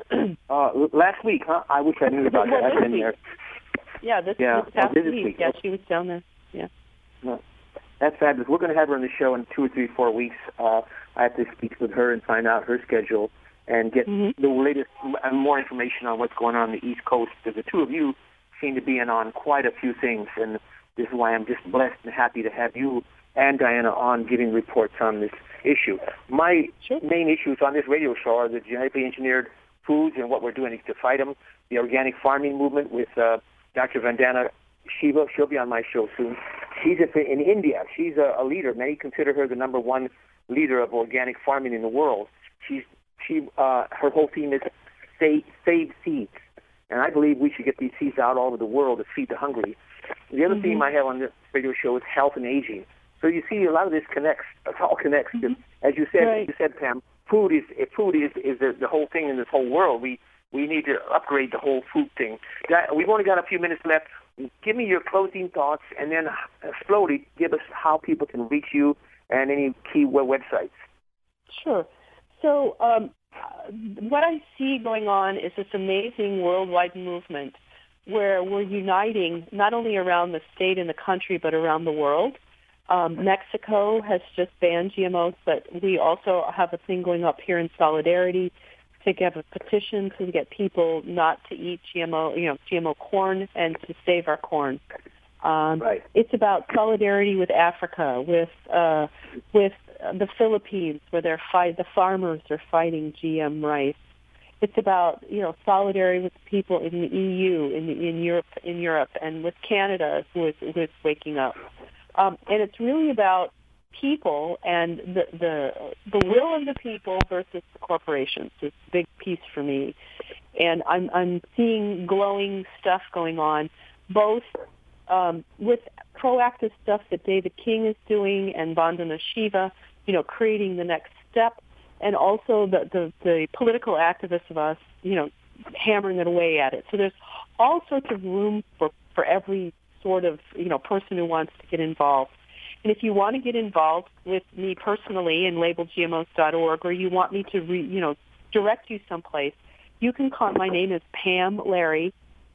uh, last week, huh? I wish I knew about well, that. I've been week. there. Yeah, this, yeah. this past oh, this week. week. Yeah, she was down there. Yeah. No. That's fabulous. We're going to have her on the show in two or three, four weeks. Uh, I have to speak with her and find out her schedule and get mm-hmm. the latest and more information on what's going on on the East Coast, because the two of you seem to be in on quite a few things, and this is why I'm just blessed and happy to have you and Diana on giving reports on this issue. My sure. main issues on this radio show are the genetically engineered foods and what we're doing to fight them, the organic farming movement with uh, Doctor Vandana Shiva. She'll be on my show soon. She's in India. She's a, a leader. Many consider her the number one leader of organic farming in the world. She's she uh, her whole theme is save, save seeds, and I believe we should get these seeds out all over the world to feed the hungry. The other mm-hmm. theme I have on this radio show is health and aging. So you see, a lot of this connects. It all connects. Mm-hmm. As you said, right. you said, Pam, food is food is is the, the whole thing in this whole world. We we need to upgrade the whole food thing. We've only got a few minutes left. Give me your closing thoughts, and then slowly give us how people can reach you and any key websites. Sure. So um, what I see going on is this amazing worldwide movement where we're uniting not only around the state and the country, but around the world. Um, Mexico has just banned G M Os, but we also have a thing going up here in solidarity to get a petition to get people not to eat G M O, you know, G M O corn and to save our corn. Um, right. It's about solidarity with Africa, with uh, with the Philippines, where they're fight the farmers are fighting G M rice. It's about, you know, solidarity with people in the E U, in the, in Europe, in Europe, and with Canada, who is who is waking up. Um, and it's really about people and the, the the will of the people versus the corporations. It's a big piece for me, and I'm I'm seeing glowing stuff going on, both um, with proactive stuff that David King is doing and Vandana Shiva, you know, creating the next step, and also the, the the political activists of us, you know, hammering it away at it. So there's all sorts of room for for every sort of, you know, person who wants to get involved. And if you want to get involved with me personally in label G M Os dot org, or you want me to, re, you know, direct you someplace, you can call. My name is Pam Larry,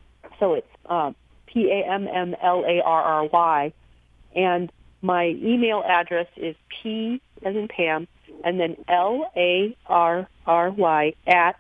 so it's uh, P A M M L A R R Y, and my email address is P as in Pam, and then L A R R Y at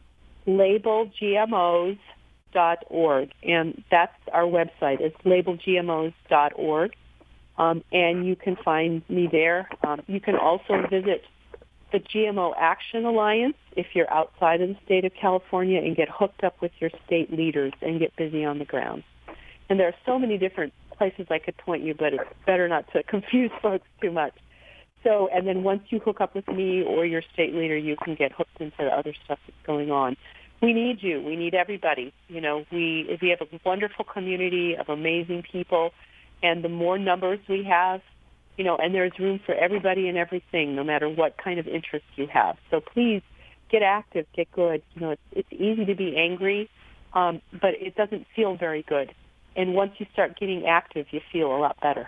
label G M Os dot org, and that's our website. It's label G M Os dot org. Um, and you can find me there. Um, you can also visit the G M O Action Alliance if you're outside of the state of California and get hooked up with your state leaders and get busy on the ground. And there are so many different places I could point you, but it's better not to confuse folks too much. So, and then once you hook up with me or your state leader, you can get hooked into the other stuff that's going on. We need you. We need everybody. You know, we we have a wonderful community of amazing people. And the more numbers we have, you know, and there's room for everybody and everything, no matter what kind of interest you have. So please get active, get good. You know, it's, it's easy to be angry, um, but it doesn't feel very good. And once you start getting active, you feel a lot better.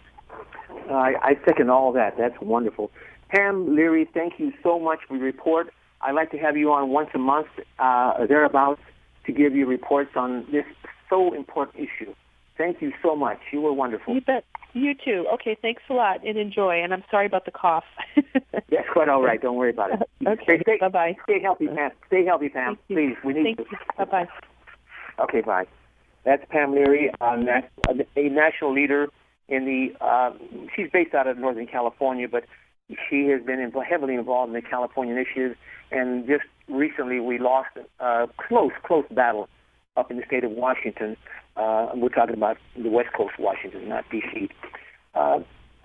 Uh, I, I second all that. That's wonderful. Pam Leary, thank you so much for your report. I'd like to have you on once a month, uh, thereabouts, to give you reports on this so important issue. Thank you so much. You were wonderful. You bet. You too. Okay, thanks a lot and enjoy. And I'm sorry about the cough. That's quite all right. Don't worry about it. Okay, stay, stay, bye-bye. Stay healthy, Pam. Stay healthy, Pam. Please, we need Thank you. you. Bye-bye. Okay, bye. That's Pam Leary, uh, a national leader in the, uh, she's based out of Northern California, but she has been inv- heavily involved in the California initiative, and just recently we lost a close, close battle up in the state of Washington. Uh, we're talking about the West Coast Washington, not D C Uh,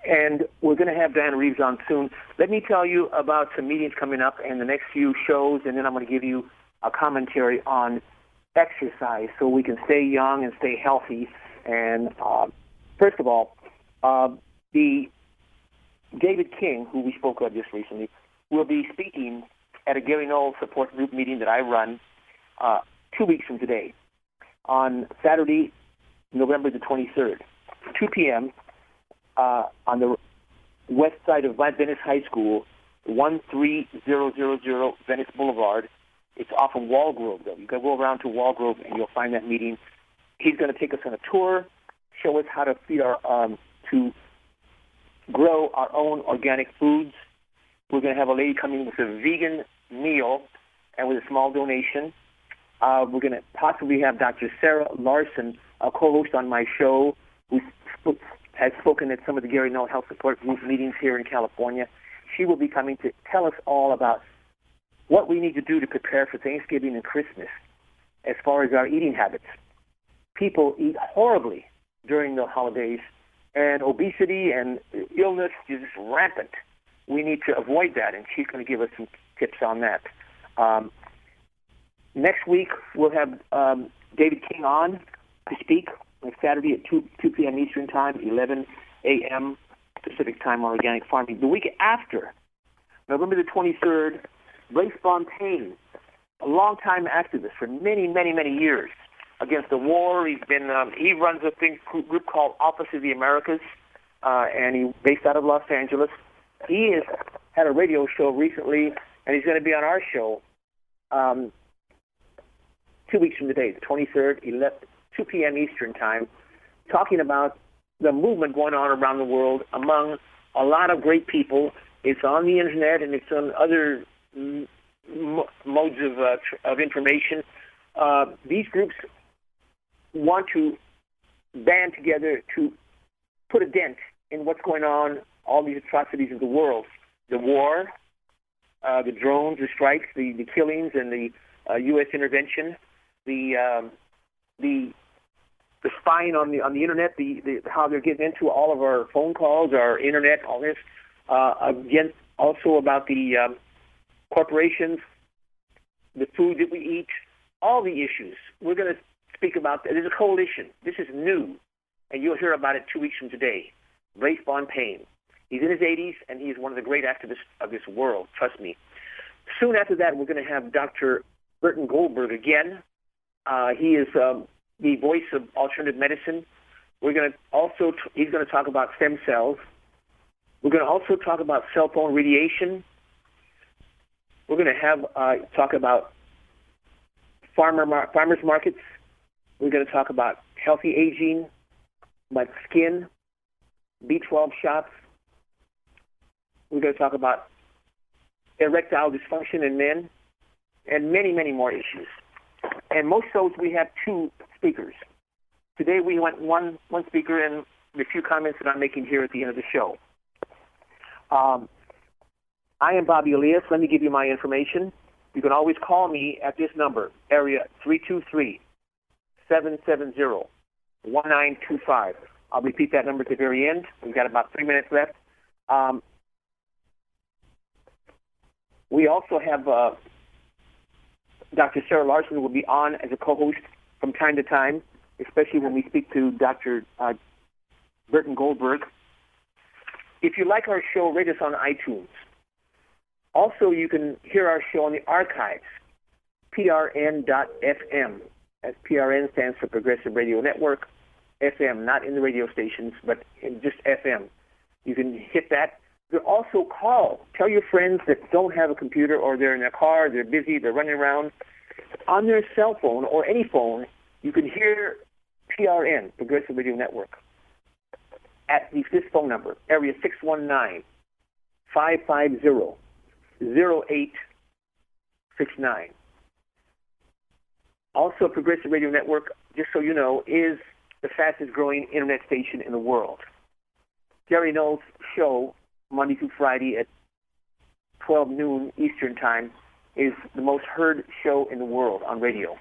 and we're going to have Diana Reeves on soon. Let me tell you about some meetings coming up and the next few shows, and then I'm going to give you a commentary on exercise so we can stay young and stay healthy. And uh, first of all, uh, the David King, who we spoke of just recently, will be speaking at a Gary Knowles support group meeting that I run uh, two weeks from today on Saturday, November the twenty-third, two p.m., uh, on the west side of Venice High School, one three zero zero zero Venice Boulevard. It's off of Walgrove, though. You can go around to Walgrove and you'll find that meeting. He's going to take us on a tour, show us how to feed our, um, to grow our own organic foods. We're going to have a lady coming with a vegan meal and with a small donation. Uh, we're going to possibly have Doctor Sarah Larson, a co-host on my show, who sp- has spoken at some of the Gary Knowles Health Support Group meetings here in California. She will be coming to tell us all about what we need to do to prepare for Thanksgiving and Christmas as far as our eating habits. People eat horribly during the holidays, and obesity and illness is just rampant. We need to avoid that, and she's going to give us some tips on that. Um, next week, we'll have um, David King on to speak on Saturday at two p.m. Eastern Time, eleven a.m. Pacific Time on organic farming. The week after, November the twenty-third, Blaise Fontaine, a longtime activist for many, many, many years against the war. He's been um, he runs a thing group called Office of the Americas, uh, and he's based out of Los Angeles. He has had a radio show recently, and he's going to be on our show um, two weeks from today, the twenty-third, two p.m. Eastern Time, talking about the movement going on around the world among a lot of great people. It's on the internet and it's on other m- modes of uh, tr- of information. Uh, these groups want to band together to put a dent in what's going on, all these atrocities of the world, the war, uh, the drones, the strikes, the, the killings, and the uh, U S intervention, the um, the the spying on the on the internet, the, the how they're getting into all of our phone calls, our internet, all this. Uh, again, also about the um, corporations, the food that we eat, all the issues. We're going to speak about. There's a coalition. This is new, and you'll hear about it two weeks from today. Blaise Fontaine. He's in his eighties, and he's one of the great activists of this world. Trust me. Soon after that, we're going to have Doctor Burton Goldberg again. Uh, he is um, the voice of alternative medicine. We're going to also, t- he's going to talk about stem cells. We're going to also talk about cell phone radiation. We're going to have uh, talk about farmer mar- farmers markets. We're going to talk about healthy aging, about skin, B twelve shots. We're going to talk about erectile dysfunction in men, and many, many more issues. And most shows we have two speakers. Today we went one one speaker and the few comments that I'm making here at the end of the show. Um, I am Bobby Elias. Let me give you my information. You can always call me at this number, area three two three, seven seven zero, one nine two five. I'll repeat that number at the very end. We've got about three minutes left. Um, we also have uh, Doctor Sarah Larson will be on as a co-host from time to time, especially when we speak to Doctor Uh, Burton Goldberg. If you like our show, rate us on iTunes. Also, you can hear our show on the archives, P R N dot F M. As P R N stands for Progressive Radio Network, F M, not in the radio stations, but in just F M. You can hit that. You can also call. Tell your friends that don't have a computer or they're in their car, they're busy, they're running around. On their cell phone or any phone, you can hear P R N, Progressive Radio Network, at this phone number, area six one nine, five five zero, zero eight six nine. Also, Progressive Radio Network, just so you know, is the fastest growing internet station in the world. Gary Knowles' show, Monday through Friday at twelve noon Eastern Time, is the most heard show in the world on radio.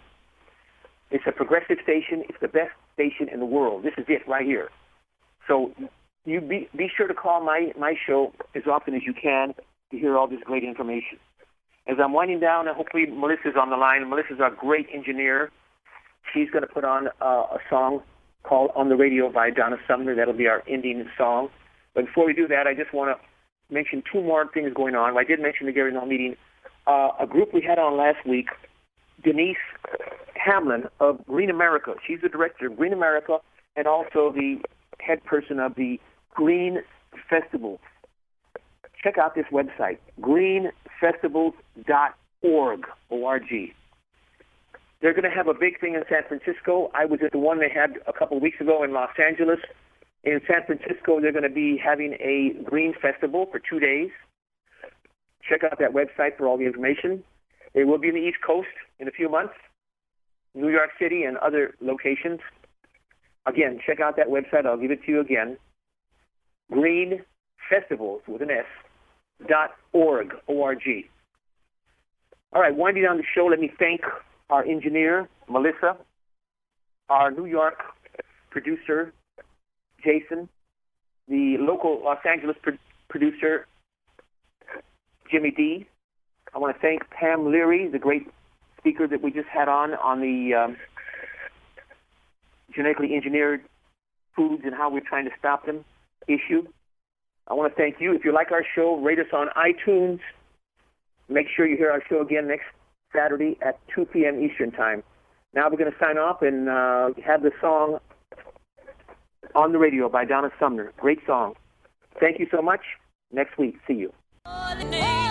It's a progressive station. It's the best station in the world. This is it right here. So you be, be sure to call my, my show as often as you can to hear all this great information. As I'm winding down, and hopefully Melissa's on the line. Melissa's our great engineer. She's going to put on uh, a song called On the Radio by Donna Sumner. That'll be our ending song. But before we do that, I just want to mention two more things going on. I did mention the Gary Null meeting. Uh, a group we had on last week, Denise Hamlin of Green America. She's the director of Green America and also the head person of the Green Festival. Check out this website, green festivals dot org, O R G. They're going to have a big thing in San Francisco. I was at the one they had a couple of weeks ago in Los Angeles. In San Francisco, they're going to be having a Green Festival for two days. Check out that website for all the information. They will be in the East Coast in a few months, New York City and other locations. Again, check out that website. I'll give it to you again. Green Festivals, with an S, dot org, O R G. All right, winding down the show, let me thank our engineer, Melissa, our New York producer, Jason, the local Los Angeles pro- producer, Jimmy D. I want to thank Pam Leary, the great speaker that we just had on on the um, genetically engineered foods and how we're trying to stop them issue. I want to thank you. If you like our show, rate us on iTunes. Make sure you hear our show again next Saturday at two p.m. Eastern Time. Now we're going to sign off and uh, have the song On the Radio by Donna Sumner. Great song. Thank you so much. Next week. See you.